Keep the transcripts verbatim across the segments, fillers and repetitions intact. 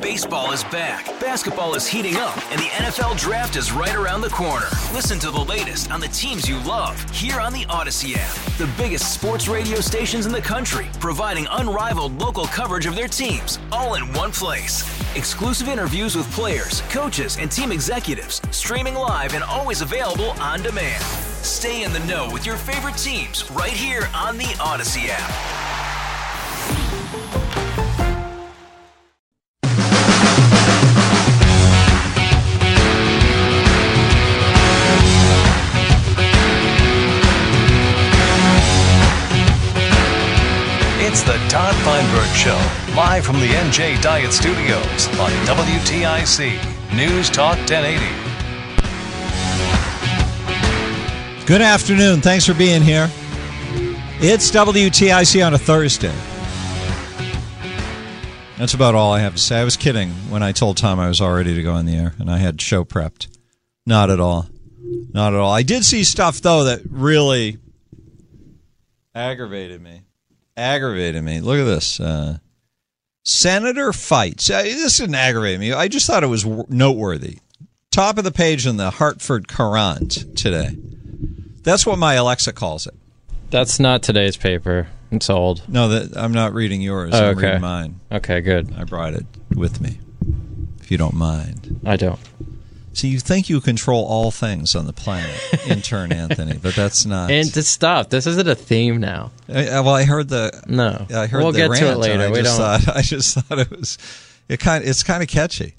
Baseball is back, basketball is heating up, and the N F L Draft is right around the corner. Listen to the latest on the teams you love here on the Odyssey app. The biggest sports radio stations in the country, providing unrivaled local coverage of their teams, all in one place. Exclusive interviews with players, coaches, and team executives, streaming live and always available on demand. Stay in the know with your favorite teams right here on the Odyssey app. It's the Todd Feinberg Show, live from the N J Diet Studios on W T I C News Talk ten eighty. Good afternoon. Thanks for being here. It's W T I C on a Thursday. That's about all I have to say. I was kidding when I told Tom I was all ready to go on the air and I had show prepped. Not at all. Not at all. I did see stuff, though, that really aggravated me. Aggravated me. Look at this. Uh, Senator fights. Uh, this didn't aggravate me. I just thought it was w- noteworthy. Top of the page in the Hartford Courant today. That's what my Alexa calls it. That's not today's paper. It's old. No, that I'm not reading yours. Oh, I'm okay. reading mine. Okay, good. I brought it with me, if you don't mind. I don't. See, you think you control all things on the planet, intern Anthony, but that's not. And to stop. This isn't a theme now. I, well, I heard the. No, I heard we'll the get rant, to it later. I we just don't. Thought, I just thought it was. It kind. It's kind of catchy.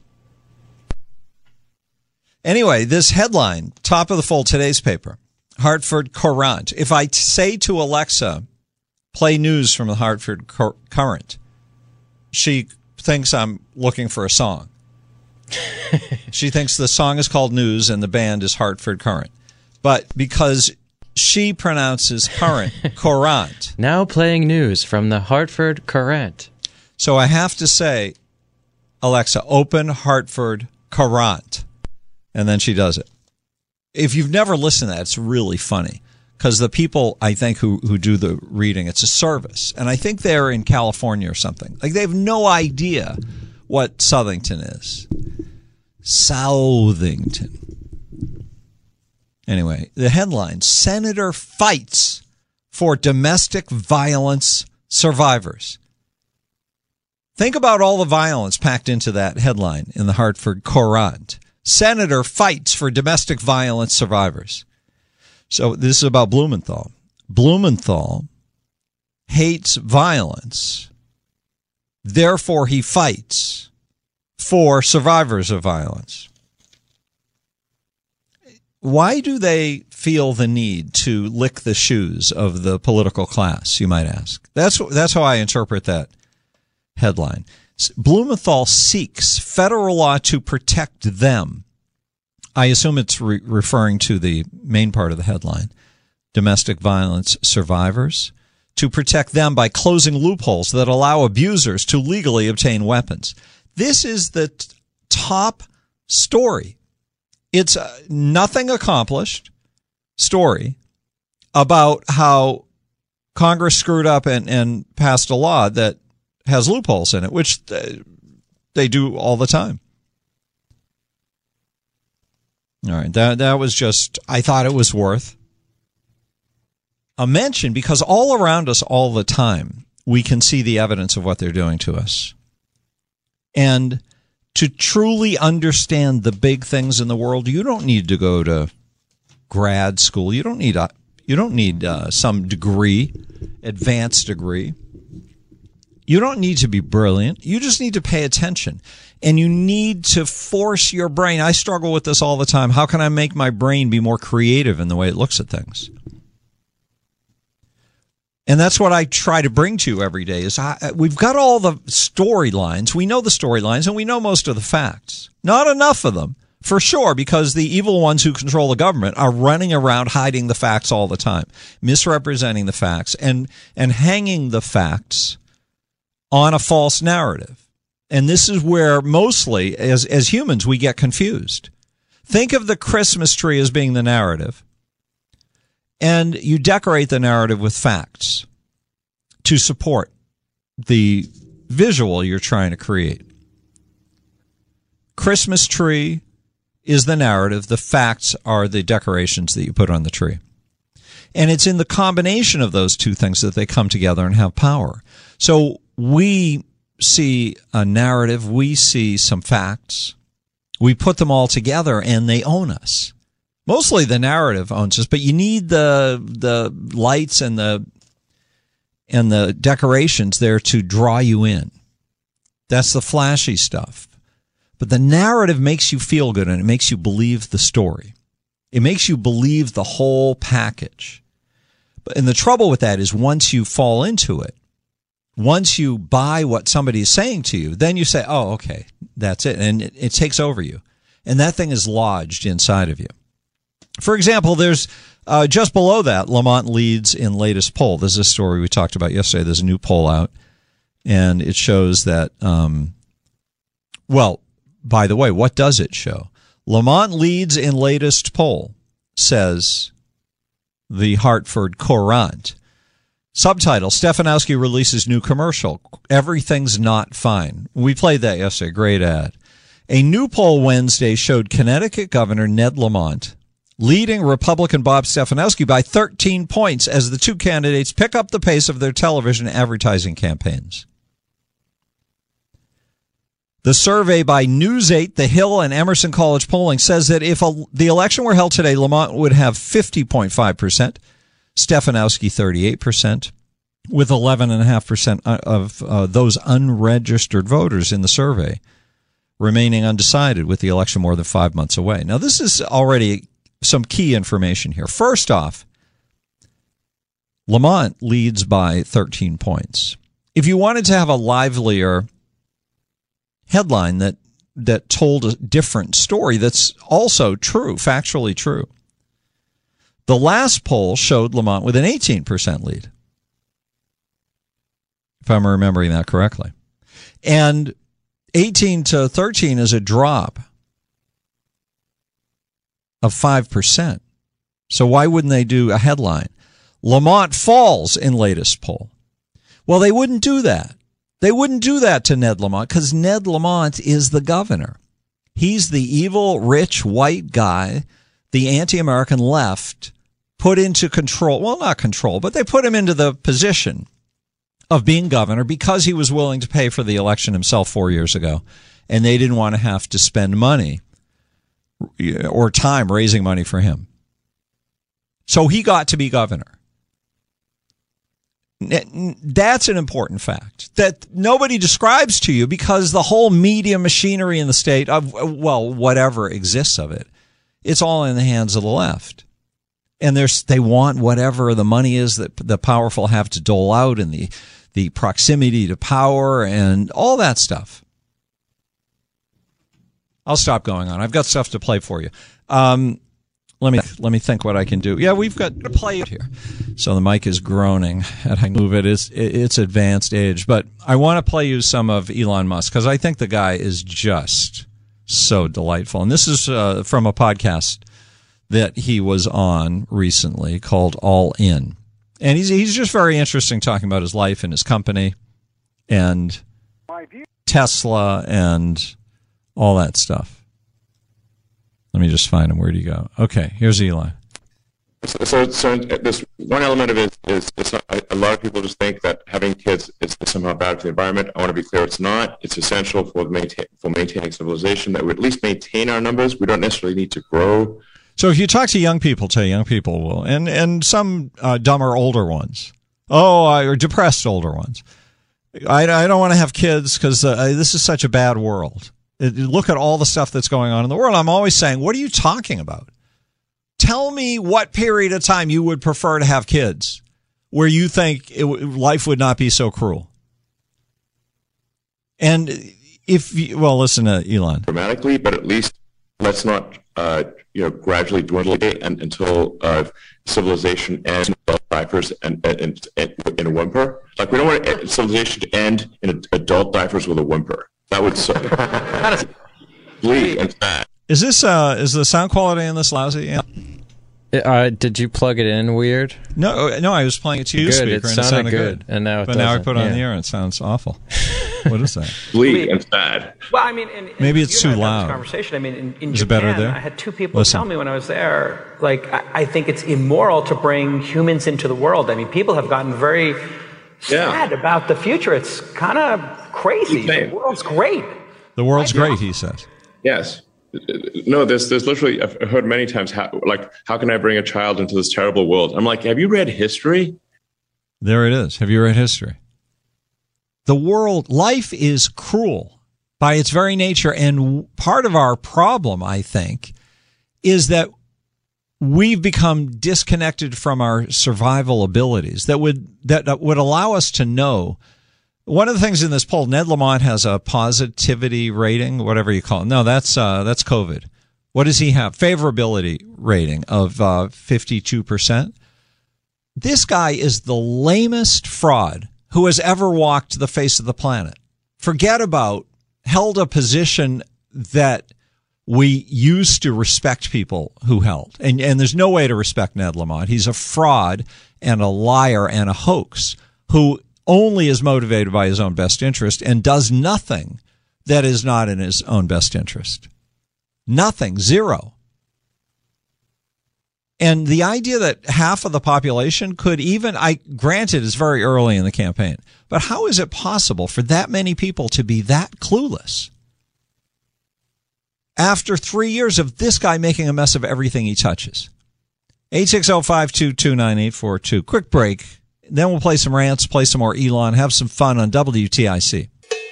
Anyway, this headline, top of the fold, today's paper, Hartford Courant. If I t- say to Alexa, play news from the Hartford Cor- Courant, she thinks I'm looking for a song. She thinks the song is called News and the band is Hartford Courant. But because she pronounces current, Courant. Now playing news from the Hartford Courant. So I have to say, Alexa, open Hartford Courant. And then she does it. If you've never listened to that, it's really funny. Because the people, I think, who, who do the reading, it's a service. And I think they're in California or something. Like, they have no idea what Southington is. Southington. Anyway, the headline, Senator fights for domestic violence survivors. Think about all the violence packed into that headline in the Hartford Courant. Senator fights for domestic violence survivors. So this is about Blumenthal. Blumenthal hates violence. Therefore, he fights for survivors of violence. Why do they feel the need to lick the shoes of the political class, you might ask? That's that's how I interpret that headline. Blumenthal seeks federal law to protect them. I assume it's re- referring to the main part of the headline, domestic violence survivors, to protect them by closing loopholes that allow abusers to legally obtain weapons. This is the t- top story. It's a nothing accomplished story about how Congress screwed up and, and passed a law that has loopholes in it, which they do all the time. All right, that that was just, I thought it was worth a mention because all around us all the time, we can see the evidence of what they're doing to us. And to truly understand the big things in the world, you don't need to go to grad school. You don't need a, you don't need uh, some degree, advanced degree. You don't need to be brilliant. You just need to pay attention. And you need to force your brain. I struggle with this all the time. How can I make my brain be more creative in the way it looks at things? And that's what I try to bring to you every day is I, we've got all the storylines. We know the storylines and we know most of the facts. Not enough of them, for sure, because the evil ones who control the government are running around hiding the facts all the time, misrepresenting the facts and, and hanging the facts on a false narrative. And this is where mostly, as as humans, we get confused. Think of the Christmas tree as being the narrative. And you decorate the narrative with facts to support the visual you're trying to create. Christmas tree is the narrative. The facts are the decorations that you put on the tree. And it's in the combination of those two things that they come together and have power. So we see a narrative, we see some facts, we put them all together, and they own us. Mostly the narrative owns us, but you need the the lights and the and the decorations there to draw you in. That's the flashy stuff. But the narrative makes you feel good, and it makes you believe the story. It makes you believe the whole package. And the trouble with that is once you fall into it, once you buy what somebody is saying to you, then you say, oh, okay, that's it. And it, it takes over you. And that thing is lodged inside of you. For example, there's uh, just below that, Lamont leads in latest poll. This is a story we talked about yesterday. There's a new poll out, and it shows that, um, well, by the way, what does it show? Lamont leads in latest poll, says the Hartford Courant. Subtitle, Stefanowski releases new commercial. Everything's not fine. We played that yesterday. Great ad. A new poll Wednesday showed Connecticut Governor Ned Lamont leading Republican Bob Stefanowski by thirteen points as the two candidates pick up the pace of their television advertising campaigns. The survey by News eight, The Hill, and Emerson College Polling says that if a, the election were held today, Lamont would have fifty point five percent, Stefanowski thirty-eight percent, with eleven point five percent of uh, those unregistered voters in the survey remaining undecided with the election more than five months away. Now, this is already some key information here. First off, Lamont leads by thirteen points. If you wanted to have a livelier headline that that told a different story that's also true, factually true, the last poll showed Lamont with an eighteen percent lead, if I'm remembering that correctly. And eighteen to thirteen is a drop of five percent. So why wouldn't they do a headline? Lamont falls in latest poll. Well, they wouldn't do that. They wouldn't do that to Ned Lamont because Ned Lamont is the governor. He's the evil, rich, white guy the anti-American left put into control. Well, not control, but they put him into the position of being governor because he was willing to pay for the election himself four years ago. And they didn't want to have to spend money or time raising money for him. So he got to be governor. That's an important fact that nobody describes to you because the whole media machinery in the state, of well, whatever exists of it, it's all in the hands of the left. And there's, they want whatever the money is that the powerful have to dole out and the, the proximity to power and all that stuff. I'll stop going on. I've got stuff to play for you. Um, Let me let me think what I can do. Yeah, we've got to play it here. So the mic is groaning and I move it. It's, it's advanced age. But I want to play you some of Elon Musk because I think the guy is just so delightful. And this is uh, from a podcast that he was on recently called All In. And he's he's just very interesting talking about his life and his company and Tesla and all that stuff. Let me just find him. Where'd he go? Okay, here's Eli. So, so, so this one element of it is it's not, a lot of people just think that having kids is somehow bad for the environment. I want to be clear, it's not. It's essential for maintain, for maintaining civilization that we at least maintain our numbers. We don't necessarily need to grow. So if you talk to young people, tell young people will, and and some uh, dumber older ones, oh, or depressed older ones. I, I don't want to have kids because uh, this is such a bad world. Look at all the stuff that's going on in the world. I'm always saying, what are you talking about? Tell me what period of time you would prefer to have kids where you think it, life would not be so cruel. And if you, well, listen to Elon. Dramatically, but at least let's not, uh, you know, gradually dwindle it and, until uh, civilization ends in diapers and, and, and in a whimper. Like we don't want civilization to end in adult diapers with a whimper. That would so bleak and sad. Is this uh is the sound quality in this lousy? Yeah. Uh, did you plug it in weird? No, no, I was playing it to you, Good, speaker, it and it sounded sounded good, good. and now it but now I doesn't, put it on yeah. the air, and it sounds awful. What is that? Bleak and sad. Well, I mean, and, and Maybe it's you and too I had this loud. Conversation. I mean, in, in Is it Japan, better there? I had two people Listen. tell me when I was there, like, I, I think it's immoral to bring humans into the world. I mean, people have gotten very sad Yeah. about the future. It's kind of crazy. The Same. world's great. The world's great, he says. Yes. No, there's there's literally, I've heard many times, how, like, how can I bring a child into this terrible world? I'm like, have you read history? There it is. Have you read history? The world, life is cruel by its very nature. And part of our problem, I think, is that we've become disconnected from our survival abilities that would, that, that would allow us to know. One of the things in this poll, Ned Lamont has a positivity rating, whatever you call it. No, that's, uh, that's COVID. What does he have? Favorability rating of, uh, fifty-two percent. This guy is the lamest fraud who has ever walked the face of the planet. Forget about held a position that we used to respect people who held. And, and there's no way to respect Ned Lamont. He's a fraud and a liar and a hoax who only is motivated by his own best interest and does nothing that is not in his own best interest. Nothing. Zero. And the idea that half of the population could even, I granted it's very early in the campaign, but how is it possible for that many people to be that clueless? After three years of this guy making a mess of everything he touches. eight six zero, five two two, nine eight four two. Quick break. Then we'll play some rants, play some more Elon, have some fun on W T I C.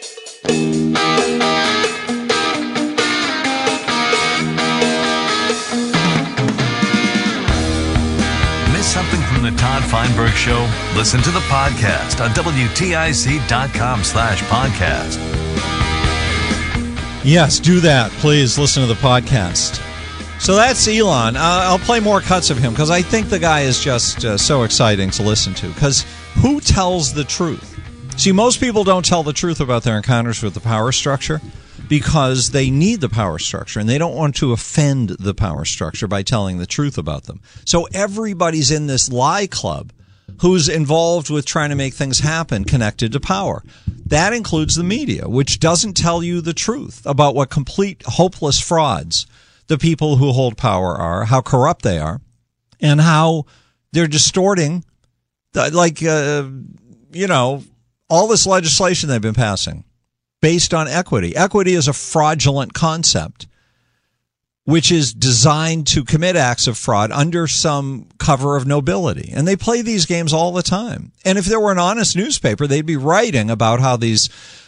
Something from the Todd Feinberg Show? Listen to the podcast on W T I C dot com slash podcast. Yes, do that. Please listen to the podcast. So that's Elon. Uh, I'll play more cuts of him because I think the guy is just uh, so exciting to listen to. Because who tells the truth? See, most people don't tell the truth about their encounters with the power structure because they need the power structure and they don't want to offend the power structure by telling the truth about them. So everybody's in this lie club who's involved with trying to make things happen connected to power. That includes the media, which doesn't tell you the truth about what complete hopeless frauds the people who hold power are, how corrupt they are, and how they're distorting, like, uh, you know, all this legislation they've been passing based on equity. Equity is a fraudulent concept, which is designed to commit acts of fraud under some cover of nobility. And they play these games all the time. And if there were an honest newspaper, they'd be writing about how these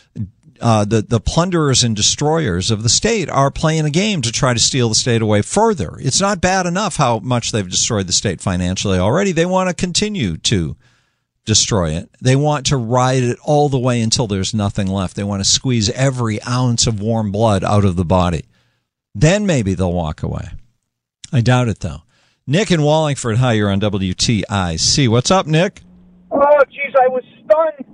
uh, the, the plunderers and destroyers of the state are playing a game to try to steal the state away further. It's not bad enough how much they've destroyed the state financially already. They want to continue to destroy it. They want to ride it all the way until there's nothing left. They want to squeeze every ounce of warm blood out of the body. Then maybe they'll walk away. I doubt it, though. Nick in Wallingford, hi, you're on W T I C. What's up, Nick? Oh, geez, I was stunned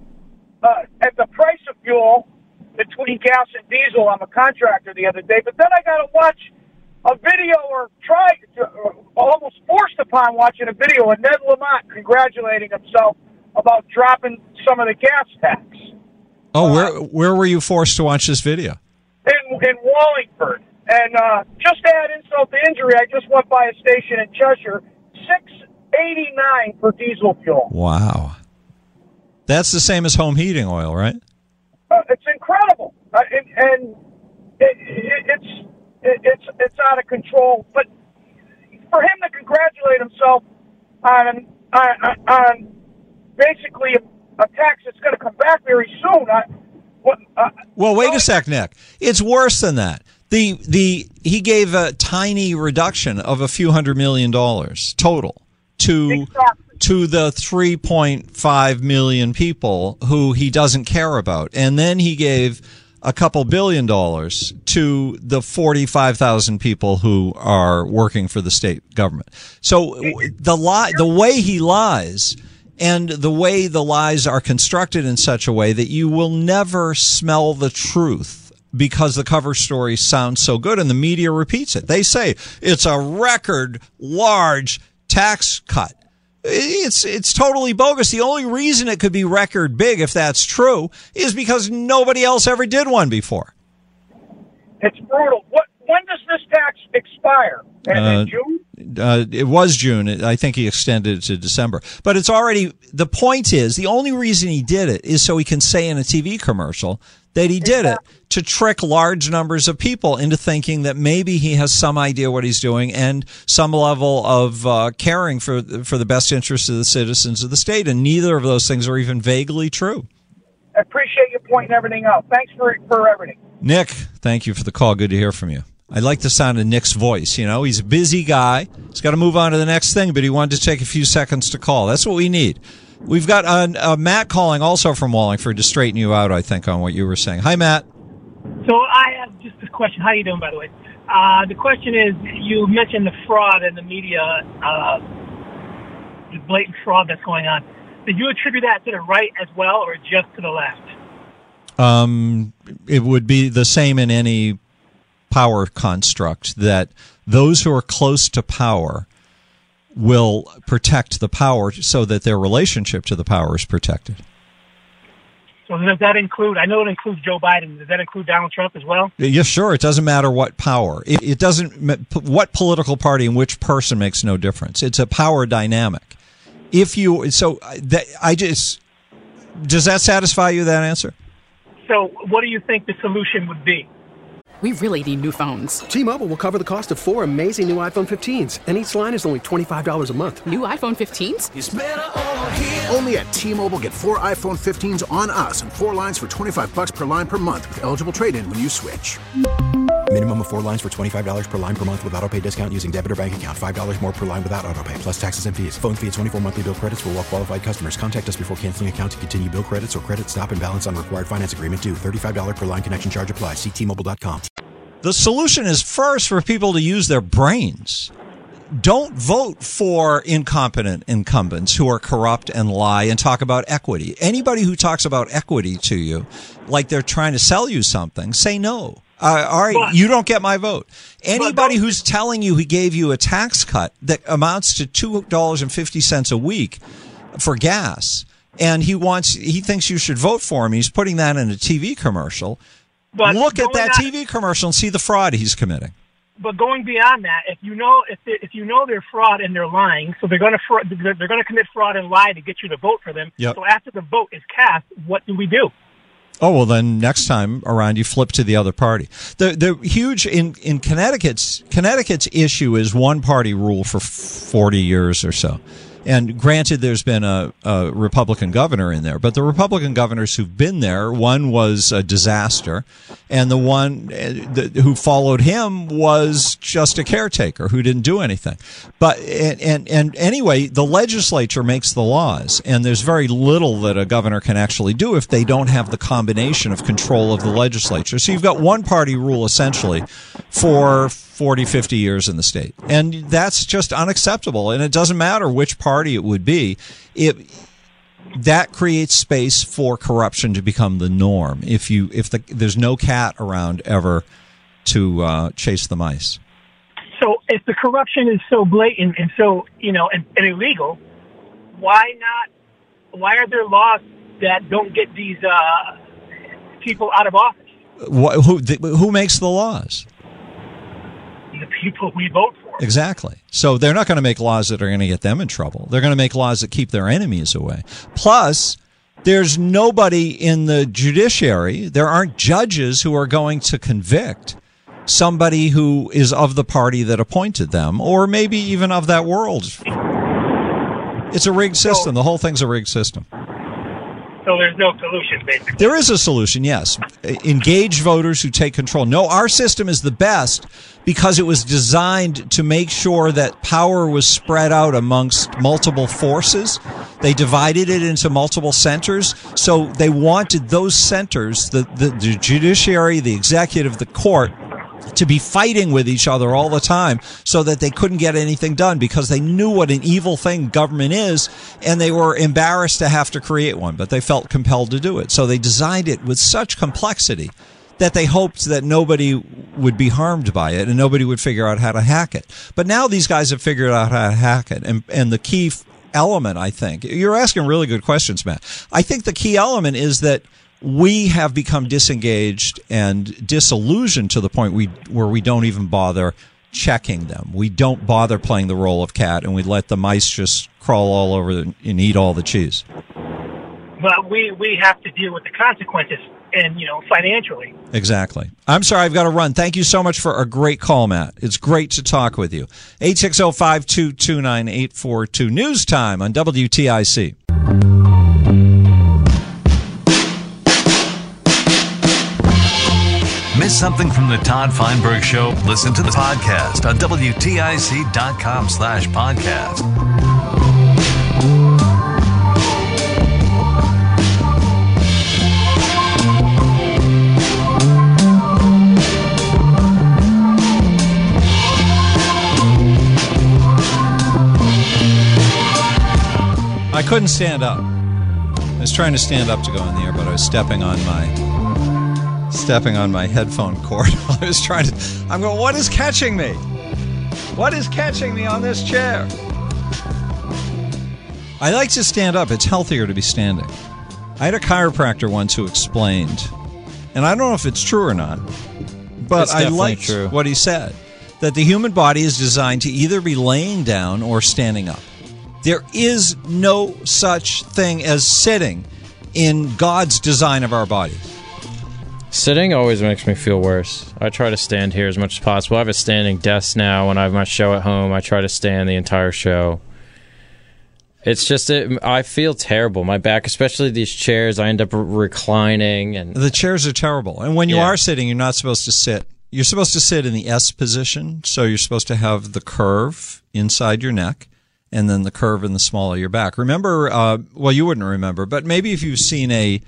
uh, at the price of fuel between gas and diesel. I'm a contractor the other day, but then I got to watch a video or try, uh, almost forced upon watching a video of Ned Lamont congratulating himself about dropping some of the gas tax. Oh, uh, where where were you forced to watch this video? In, in Wallingford. And uh, just to add insult to injury, I just went by a station in Cheshire, six eighty-nine for diesel fuel. Wow. That's the same as home heating oil, right? Uh, it's incredible. Uh, and and it, it, it's... It's it's out of control, but for him to congratulate himself on on, on basically a, a tax that's going to come back very soon. I, what, uh, well, wait a sec, Nick. It's worse than that. The the he gave a tiny reduction of a few hundred million dollars total to exactly. to the three point five million people who he doesn't care about, and then he gave a couple billion dollars to the forty-five thousand people who are working for the state government. So the lie, the way he lies and the way the lies are constructed in such a way that you will never smell the truth because the cover story sounds so good and the media repeats it. They say it's a record large tax cut. It's it's totally bogus. The only reason it could be record big, if that's true, is because nobody else ever did one before. It's brutal. What? When does this tax expire? In, uh, in June? Uh, it was June. I think he extended it to December. But it's already, the point is, the only reason he did it is so he can say in a T V commercial that he did it to trick large numbers of people into thinking that maybe he has some idea what he's doing and some level of uh, caring for for the best interests of the citizens of the state. And neither of those things are even vaguely true. I appreciate you pointing everything out. Thanks for for everything. Nick, thank you for the call. Good to hear from you. I like the sound of Nick's voice. You know, he's a busy guy. He's got to move on to the next thing, but he wanted to take a few seconds to call. That's what we need. We've got uh, uh, Matt calling also from Wallingford to straighten you out, I think, on what you were saying. Hi, Matt. So I have just this question. How are you doing, by the way? Uh, the question is, you mentioned the fraud in the media, uh, the blatant fraud that's going on. Did you attribute that to the right as well, or just to the left? Um, it would be the same in any power construct, that those who are close to power will protect the power so that their relationship to the power is protected. So does that include, I know it includes Joe Biden, does that include Donald Trump as well? Yeah, sure. It doesn't matter what power. It, it doesn't, what political party and which person makes no difference. It's a power dynamic. If you, so that, I just, does that satisfy you, that answer? So what do you think the solution would be? We really need new phones. T-Mobile will cover the cost of four amazing new iPhone fifteens, and each line is only twenty-five dollars a month. New iPhone fifteens? It's better over here. Only at T-Mobile, get four iPhone fifteens on us and four lines for twenty-five dollars per line per month with eligible trade-in when you switch. Minimum of four lines for twenty-five dollars per line per month with autopay discount using debit or bank account. five dollars more per line without autopay, plus taxes and fees. Phone fee at twenty-four monthly bill credits for well-qualified customers. Contact us before canceling account to continue bill credits or credit stop and balance on required finance agreement due. thirty-five dollars per line connection charge applies. See T Mobile dot com. The solution is first for people to use their brains. Don't vote for incompetent incumbents who are corrupt and lie and talk about equity. Anybody who talks about equity to you, like they're trying to sell you something, say no. Uh, all right, but, you don't get my vote. Anybody who's telling you he gave you a tax cut that amounts to two dollars and fifty cents a week for gas, and he wants, he thinks you should vote for him, he's putting that in a T V commercial. But look at that on, T V commercial and see the fraud he's committing. But going beyond that, if you know if they, if you know they're fraud and they're lying, so they're going to they're, they're going to commit fraud and lie to get you to vote for them. Yep. So after the vote is cast, what do we do? Oh, well, then next time around, you flip to the other party. The the huge in in Connecticut's Connecticut's issue is one party rule for forty years or so. And granted, there's been a, a Republican governor in there, but the Republican governors who've been there, one was a disaster, and the one who followed him was just a caretaker who didn't do anything. But and, and and anyway, the legislature makes the laws, and there's very little that a governor can actually do if they don't have the combination of control of the legislature. So you've got one party rule essentially for forty, fifty years in the state. And that's just unacceptable. And it doesn't matter which party it would be. It, that creates space for corruption to become the norm if you if the, there's no cat around ever to uh, chase the mice. So if the corruption is so blatant and so, you know, and, and illegal, why not, why are there laws that don't get these uh, people out of office? What, who, the, who makes the laws? The people we vote for. Exactly. So they're not going to make laws that are going to get them in trouble. They're going to make laws that keep their enemies away. Plus, there's nobody in the judiciary, there aren't judges who are going to convict somebody who is of the party that appointed them, or maybe even of that world. It's a rigged system. The whole thing's a rigged system. So there's no solution, basically. There is a solution, yes. Engage voters who take control. No, our system is the best because it was designed to make sure that power was spread out amongst multiple forces. They divided it into multiple centers. So they wanted those centers, the, the, the judiciary, the executive, the court, to be fighting with each other all the time so that they couldn't get anything done because they knew what an evil thing government is, and they were embarrassed to have to create one, but they felt compelled to do it. So they designed it with such complexity that they hoped that nobody would be harmed by it and nobody would figure out how to hack it. But now these guys have figured out how to hack it. And, and the key f- element, I think, you're asking really good questions, Matt. I think the key element is that we have become disengaged and disillusioned to the point we where we don't even bother checking them. We don't bother playing the role of cat, and we let the mice just crawl all over and eat all the cheese. But we, we have to deal with the consequences, and, you know, financially. Exactly. I'm sorry, I've got to run. Thank you so much for a great call, Matt. It's great to talk with you. eight six zero, five two two, nine eight four two. News time on W T I C. Miss something from the Todd Feinberg Show? Listen to the podcast on W T I C dot com slash podcast. I couldn't stand up. I was trying to stand up to go in the air, but I was stepping on my stepping on my headphone cord. I was trying to. I'm going. What is catching me? What is catching me on this chair? I like to stand up. It's healthier to be standing. I had a chiropractor once who explained, and I don't know if it's true or not, but It's I definitely liked true. what he said, that the human body is designed to either be laying down or standing up. There is no such thing as sitting in God's design of our bodies. Sitting always makes me feel worse. I try to stand here as much as possible. I have a standing desk now. When I have my show at home, I try to stand the entire show. It's just, it, I feel terrible. My back, especially these chairs, I end up reclining. And the chairs are terrible. And when you Yeah. are sitting, you're not supposed to sit. You're supposed to sit in the S position, so you're supposed to have the curve inside your neck and then the curve in the small of your back. Remember, uh, well, you wouldn't remember, but maybe if you've seen a,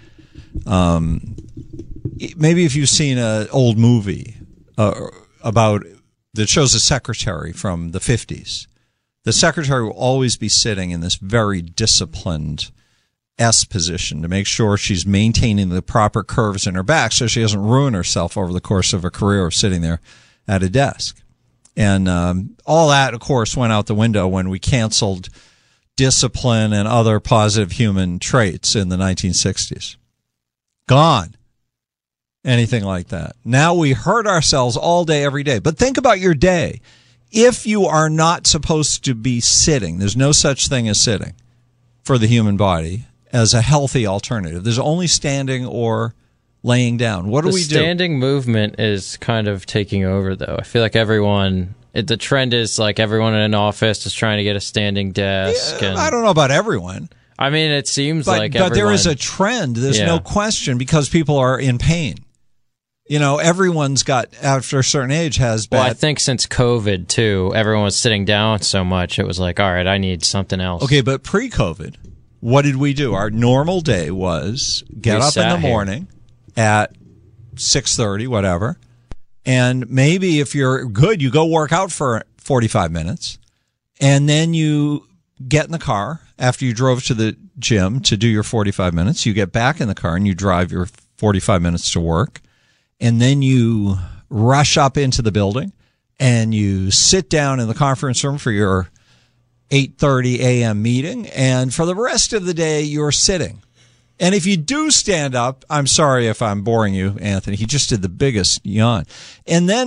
um, maybe if you've seen an old movie uh, about that shows a secretary from the fifties, the secretary will always be sitting in this very disciplined S position to make sure she's maintaining the proper curves in her back so she doesn't ruin herself over the course of a career of sitting there at a desk. And um, all that, of course, went out the window when we canceled discipline and other positive human traits in the nineteen sixties. Gone. Anything like that. Now we hurt ourselves all day, every day. But think about your day. If you are not supposed to be sitting, there's no such thing as sitting for the human body as a healthy alternative. There's only standing or laying down. What do the we do? standing movement is kind of taking over, though. I feel like everyone, it, the trend is like everyone in an office is trying to get a standing desk. Yeah, and, I don't know about everyone. I mean, it seems But, like but everyone, there is a trend. There's Yeah. no question because people are in pain. You know, everyone's got, after a certain age, has bad. Well, I think since COVID, too, everyone was sitting down so much, it was like, all right, I need something else. Okay, but pre-COVID, what did we do? Our normal day was get We up in sat the here. morning at six thirty, whatever, and maybe if you're good, you go work out for forty-five minutes, and then you get in the car after you drove to the gym to do your forty-five minutes. You get back in the car and you drive your forty-five minutes to work, and then you rush up into the building and you sit down in the conference room for your eight thirty a.m. meeting, and for the rest of the day, you're sitting. And if you do stand up, I'm sorry if I'm boring you, Anthony. He just did the biggest yawn. And then,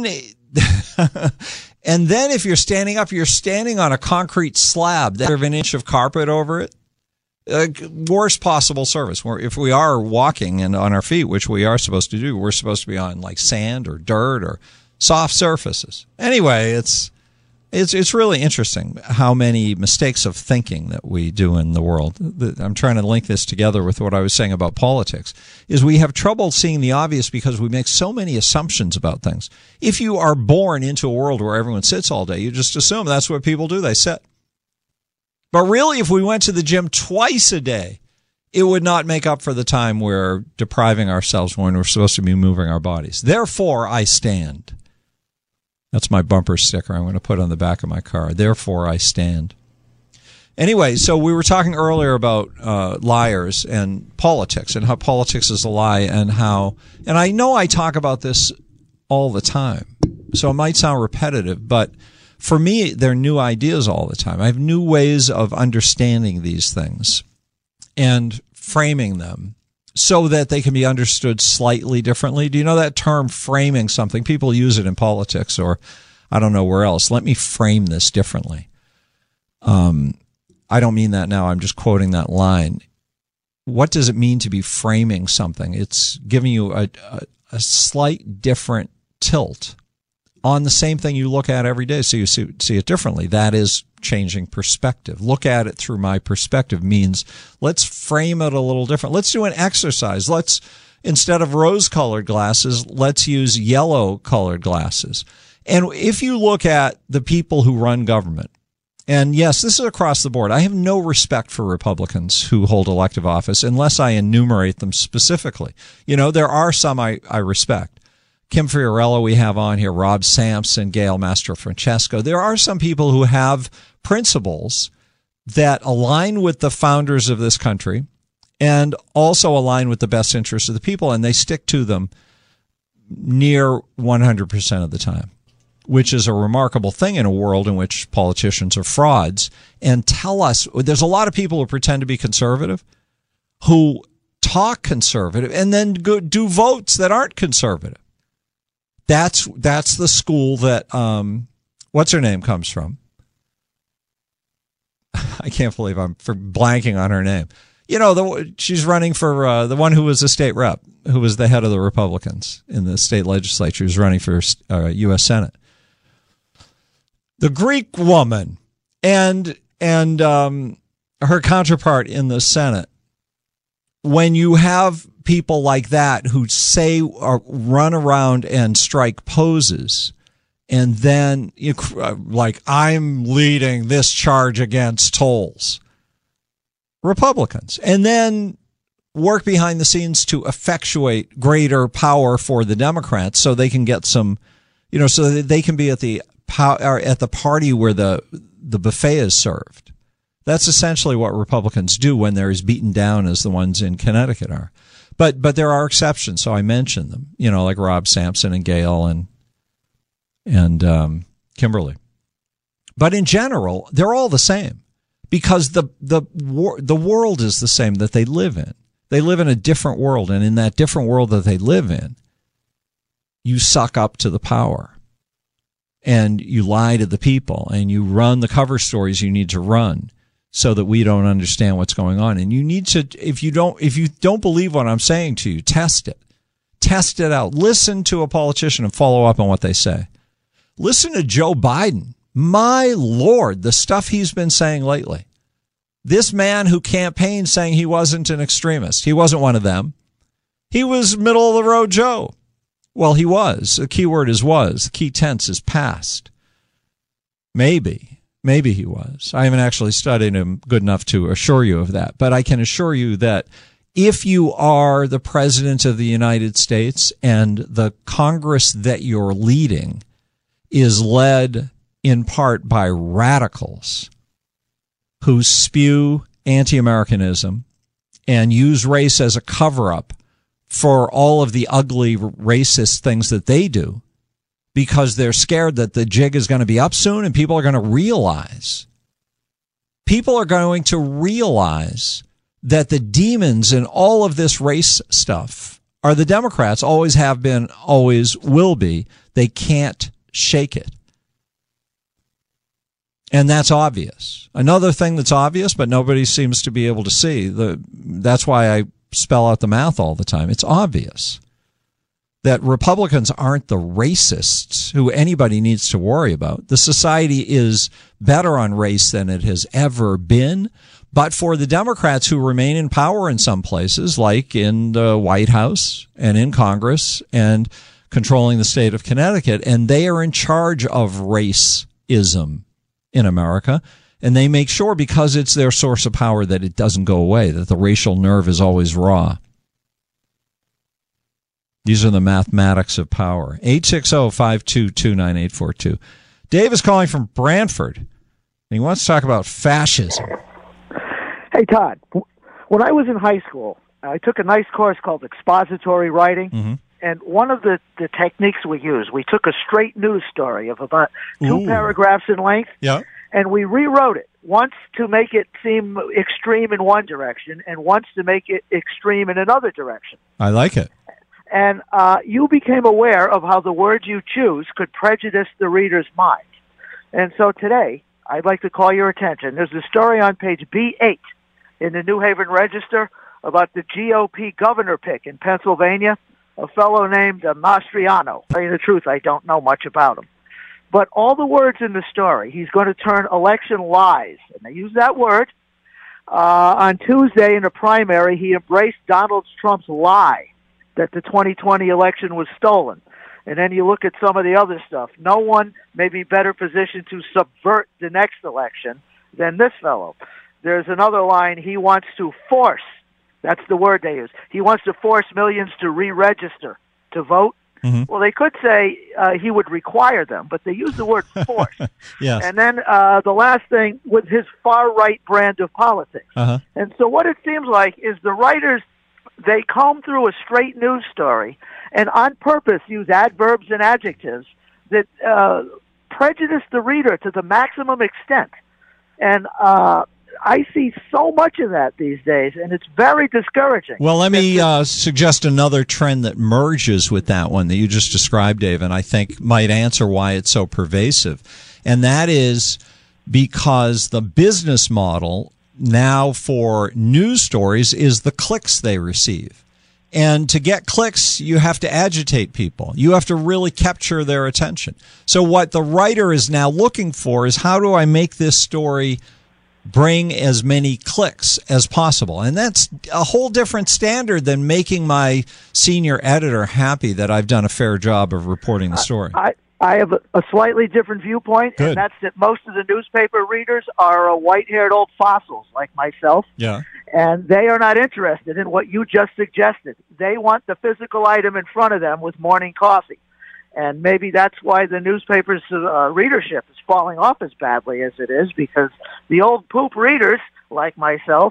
and then if you're standing up, you're standing on a concrete slab that have an inch of carpet over it. Uh, worst possible service. Where if we are walking and on our feet, which we are supposed to do, we're supposed to be on like sand or dirt or soft surfaces. Anyway, it's it's it's really interesting how many mistakes of thinking that we do in the world. I'm trying to link this together with what I was saying about politics. Is we have trouble seeing the obvious because we make so many assumptions about things. If you are born into a world where everyone sits all day, you just assume that's what people do. They sit. But really, if we went to the gym twice a day, it would not make up for the time we're depriving ourselves when we're supposed to be moving our bodies. Therefore, I stand. That's my bumper sticker I'm going to put on the back of my car. Therefore, I stand. Anyway, so we were talking earlier about uh, liars and politics and how politics is a lie and how, and I know I talk about this all the time, so it might sound repetitive, but for me, they're new ideas all the time. I have new ways of understanding these things and framing them so that they can be understood slightly differently. Do you know that term, framing something? People use it in politics or I don't know where else. Let me frame this differently. Um, I don't mean that now. I'm just quoting that line. What does it mean to be framing something? It's giving you a, a, a slight different tilt on the same thing you look at every day, so you see, see it differently. That is changing perspective. Look at it through my perspective means let's frame it a little different. Let's do an exercise. Let's, instead of rose-colored glasses, let's use yellow-colored glasses. And if you look at the people who run government, and yes, this is across the board. I have no respect for Republicans who hold elective office unless I enumerate them specifically. You know, there are some I, I respect. Kim Fiorello we have on here, Rob Sampson, Gail Mastrofrancesco. There are some people who have principles that align with the founders of this country and also align with the best interests of the people, and they stick to them near one hundred percent of the time, which is a remarkable thing in a world in which politicians are frauds and tell us. There's a lot of people who pretend to be conservative who talk conservative and then go do votes that aren't conservative. That's that's the school that um, what's her name comes from. I can't believe I'm for blanking on her name. You know, the, she's running for uh, the one who was a state rep, who was the head of the Republicans in the state legislature, who's running for uh, U S Senate. The Greek woman and and um, her counterpart in the Senate. When you have people like that who say or run around and strike poses, and then you like, I'm leading this charge against tolls, Republicans, and then work behind the scenes to effectuate greater power for the Democrats so they can get some, you know, so that they can be at the or at the party where the the buffet is served. That's essentially what Republicans do when they're as beaten down as the ones in Connecticut are. But but there are exceptions, so I mentioned them, you know, like Rob Sampson and Gail and and um, Kimberly. But in general, they're all the same because the the wor- the world is the same that they live in. They live in a different world, and in that different world that they live in, you suck up to the power. And you lie to the people, and you run the cover stories you need to run so that we don't understand what's going on. And you need to, if you don't, if you don't believe what I'm saying to you, test it. Test it out. Listen to a politician and follow up on what they say. Listen to Joe Biden. My Lord, the stuff he's been saying lately. This man who campaigned saying he wasn't an extremist. He wasn't one of them. He was middle of the road Joe. Well, he was. The key word is was. The key tense is past. Maybe. Maybe he was. I haven't actually studied him good enough to assure you of that. But I can assure you that if you are the president of the United States and the Congress that you're leading is led in part by radicals who spew anti-Americanism and use race as a cover-up for all of the ugly racist things that they do, because they're scared that the jig is going to be up soon and people are going to realize, people are going to realize that the demons in all of this race stuff are the Democrats, always have been, always will be. They can't shake it. And that's obvious. Another thing that's obvious, but nobody seems to be able to see, the, that's why I spell out the math all the time. It's obvious that Republicans aren't the racists who anybody needs to worry about. The society is better on race than it has ever been. But for the Democrats who remain in power in some places, like in the White House and in Congress and controlling the state of Connecticut, and they are in charge of racism in America, and they make sure, because it's their source of power, that it doesn't go away, that the racial nerve is always raw. These are the mathematics of power. eight six zero, five two two, nine eight four two. Dave is calling from Brantford. And he wants to talk about fascism. Hey, Todd. When I was in high school, I took a nice course called expository writing. Mm-hmm. And one of the, the techniques we used, we took a straight news story of about two Ooh. paragraphs in length, Yeah. and we rewrote it, once to make it seem extreme in one direction, and once to make it extreme in another direction. I like it. And uh, you became aware of how the words you choose could prejudice the reader's mind. And so today, I'd like to call your attention. There's a story on page B eight in the New Haven Register about the G O P governor pick in Pennsylvania, a fellow named uh, Mastriano. To tell you the truth, I don't know much about him. But all the words in the story, he's going to turn election lies. And they use that word. Uh, on Tuesday in a primary, he embraced Donald Trump's lie that the twenty twenty election was stolen. And then you look at some of the other stuff. No one may be better positioned to subvert the next election than this fellow. There's another line, he wants to force. That's the word they use. He wants to force millions to re-register to vote. Mm-hmm. Well, they could say uh, he would require them, but they use the word force. Yes. And then uh, the last thing was his far-right brand of politics. Uh-huh. And so what it seems like is the writers, they comb through a straight news story and on purpose use adverbs and adjectives that uh, prejudice the reader to the maximum extent. And uh, I see so much of that these days, and it's very discouraging. Well, let me uh, suggest another trend that merges with that one that you just described, Dave, and I think might answer why it's so pervasive. And that is because the business model now for news stories is the clicks they receive. And to get clicks, you have to agitate people. You have to really capture their attention. So what the writer is now looking for is, how do I make this story bring as many clicks as possible? And that's a whole different standard than making my senior editor happy that I've done a fair job of reporting the story. I, I have a, a slightly different viewpoint, Good. and that's that most of the newspaper readers are uh, white-haired old fossils like myself. Yeah. And they are not interested in what you just suggested. They want the physical item in front of them with morning coffee. And maybe that's why the newspaper's uh, readership is falling off as badly as it is, because the old poop readers, like myself,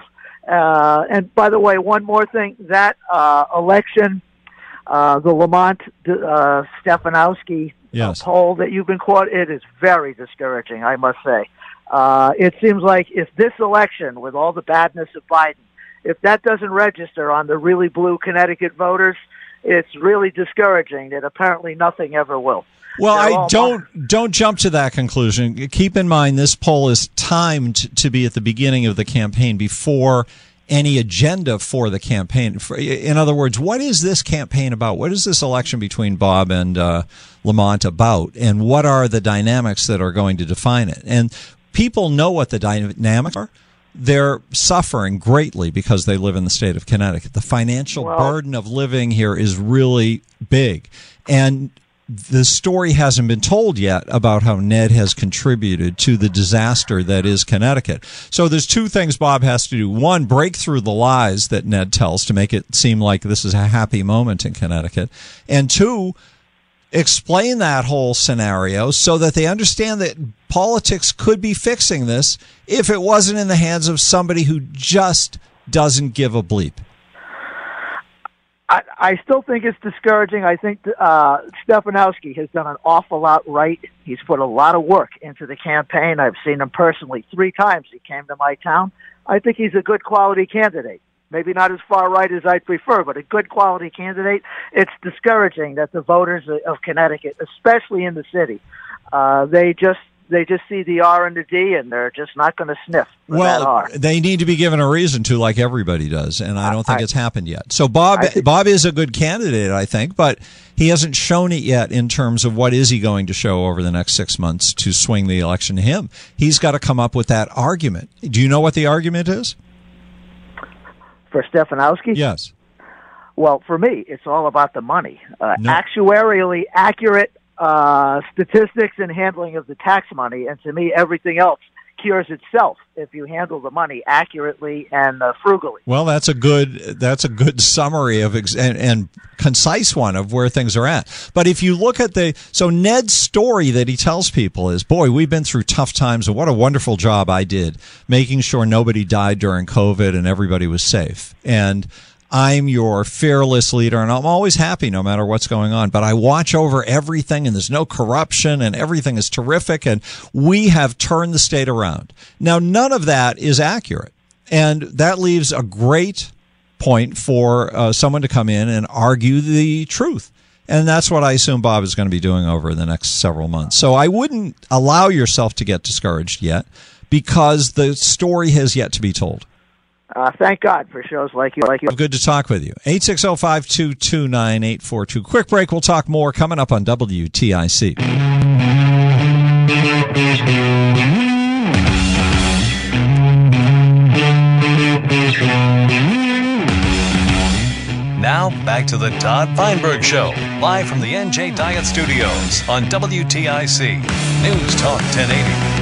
uh, and by the way, one more thing, that uh, election, uh, the Lamont uh, Stefanowski yes. uh, poll that you've been quoted, it is very discouraging, I must say. Uh, it seems like if this election, with all the badness of Biden, if that doesn't register on the really blue Connecticut voters, it's really discouraging that apparently nothing ever will. Well, They're I all don't mar- don't jump to that conclusion. Keep in mind this poll is timed to be at the beginning of the campaign, before any agenda for the campaign. In other words, what is this campaign about? What is this election between Bob and uh, Lamont about? And what are the dynamics that are going to define it? And people know what the dynamics are. They're suffering greatly because they live in the state of Connecticut. The financial well, burden of living here is really big. And the story hasn't been told yet about how Ned has contributed to the disaster that is Connecticut. So there's two things Bob has to do. One, break through the lies that Ned tells to make it seem like this is a happy moment in Connecticut. And two, explain that whole scenario so that they understand that politics could be fixing this if it wasn't in the hands of somebody who just doesn't give a bleep. I, I still think it's discouraging. I think uh, Stefanowski has done an awful lot right. He's put a lot of work into the campaign. I've seen him personally three times. He came to my town. I think he's a good quality candidate. Maybe not as far right as I'd prefer, but a good quality candidate. It's discouraging that the voters of Connecticut, especially in the city, uh, they just they just see the R and the D, and they're just not going to sniff for well, that R. They need to be given a reason to, like everybody does, and I don't think I, it's happened yet. So Bob think, Bob is a good candidate, I think, but he hasn't shown it yet in terms of what is he going to show over the next six months to swing the election to him. He's got to come up with that argument. Do you know what the argument is? For Stefanowski? Yes. Well, for me, it's all about the money. Uh, No. Actuarially accurate uh, statistics and handling of the tax money, and to me, everything else cures itself if you handle the money accurately and uh, frugally. Well, that's a good that's a good summary of ex- and, and concise one of where things are at. But if you look at the so Ned's story that he tells people is, boy, we've been through tough times, and what a wonderful job I did making sure nobody died during COVID and everybody was safe. And I'm your fearless leader, and I'm always happy no matter what's going on. But I watch over everything, and there's no corruption, and everything is terrific, and we have turned the state around. Now, none of that is accurate, and that leaves a great point for uh, someone to come in and argue the truth. And that's what I assume Bob is going to be doing over the next several months. So I wouldn't allow yourself to get discouraged yet, because the story has yet to be told. Uh, thank God for shows like you. Like you. Good to talk with you. eight six zero, five two two, nine eight four two. Quick break. We'll talk more coming up on W T I C. Now, back to the Todd Feinberg Show, live from the N J Diet Studios on W T I C. News Talk ten eighty.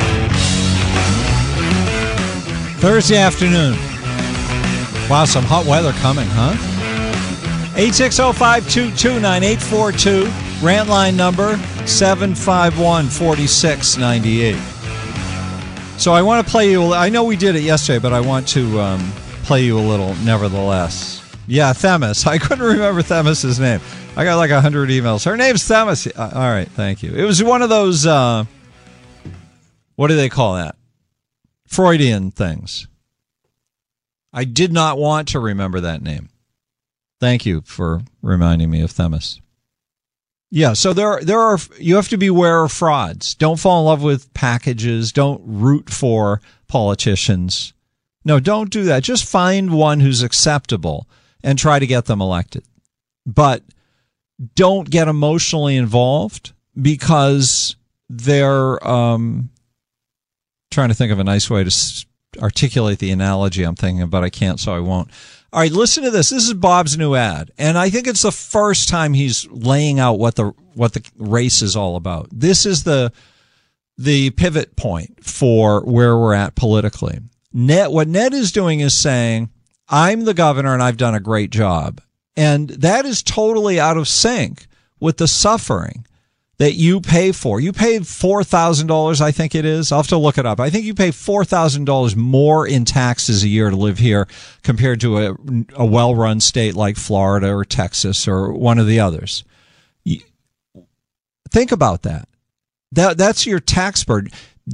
Thursday afternoon. Wow, some hot weather coming, huh? eight six zero, five two two, nine eight four two. Rant line number seven five one, four six nine eight. So I want to play you, I know we did it yesterday, but I want to um, play you a little nevertheless. Yeah, Themis. I couldn't remember Themis's name. I got like one hundred emails. Her name's Themis. Uh, all right, thank you. It was one of those, uh, what do they call that? Freudian things. I did not want to remember that name. Thank you for reminding me of Themis. Yeah, so there there are you have to beware of frauds. Don't fall in love with packages. Don't root for politicians. No, don't do that. Just find one who's acceptable and try to get them elected. But don't get emotionally involved because they're um trying to think of a nice way to s- articulate the analogy I'm thinking of, but I can't, so I won't. All right, listen to this. This is Bob's new ad, and I think it's the first time he's laying out what the what the race is all about. This is the the pivot point for where we're at politically. Ned, what Ned is doing is saying, I'm the governor and I've done a great job. And that is totally out of sync with the suffering that you pay for. You pay four thousand dollars, I think it is. I'll have to look it up. I think you pay four thousand dollars more in taxes a year to live here compared to a, a well-run state like Florida or Texas or one of the others. You, think about that. That that's your tax burden.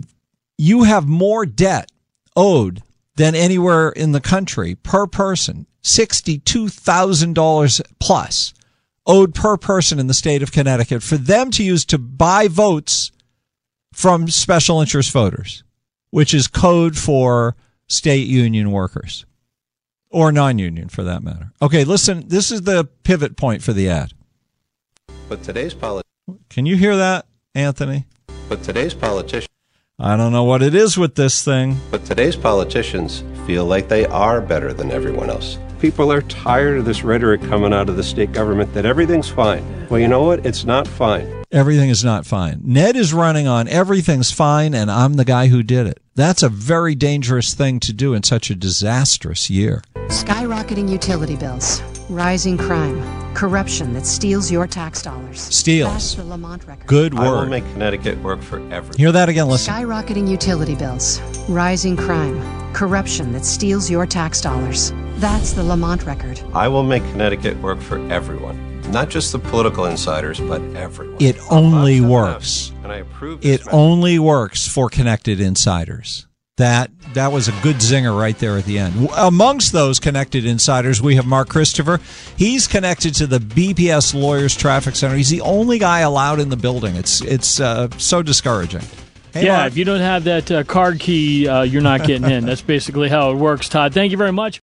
You have more debt owed than anywhere in the country per person. sixty-two thousand dollars plus owed per person in the state of Connecticut for them to use to buy votes from special interest voters, which is code for state union workers or non-union for that matter. Okay, listen, this is the pivot point for the ad. But today's politicians. Can you hear that, Anthony? But today's politicians. I don't know what it is with this thing. But today's politicians feel like they are better than everyone else. People are tired of this rhetoric coming out of the state government that everything's fine. Well, you know what? It's not fine. Everything is not fine. Ned is running on everything's fine, and I'm the guy who did it. That's a very dangerous thing to do in such a disastrous year. Skyrocketing utility bills, rising crime, corruption that steals your tax dollars. Steals. That's the Lamont record. Good word. I will make Connecticut work for everyone. Hear that again, listen. Skyrocketing utility bills, rising crime, corruption that steals your tax dollars. That's the Lamont record. I will make Connecticut work for everyone. Not just the political insiders, but everyone. It only works. And I approve It only works for connected insiders. That that was a good zinger right there at the end. W- Amongst those connected insiders, we have Mark Christopher. He's connected to the B P S Lawyers Traffic Center. He's the only guy allowed in the building. It's it's uh, so discouraging. Hey, yeah, Mark. if you don't have that uh, card key, uh, you're not getting in. That's basically how it works, Todd. Thank you very much.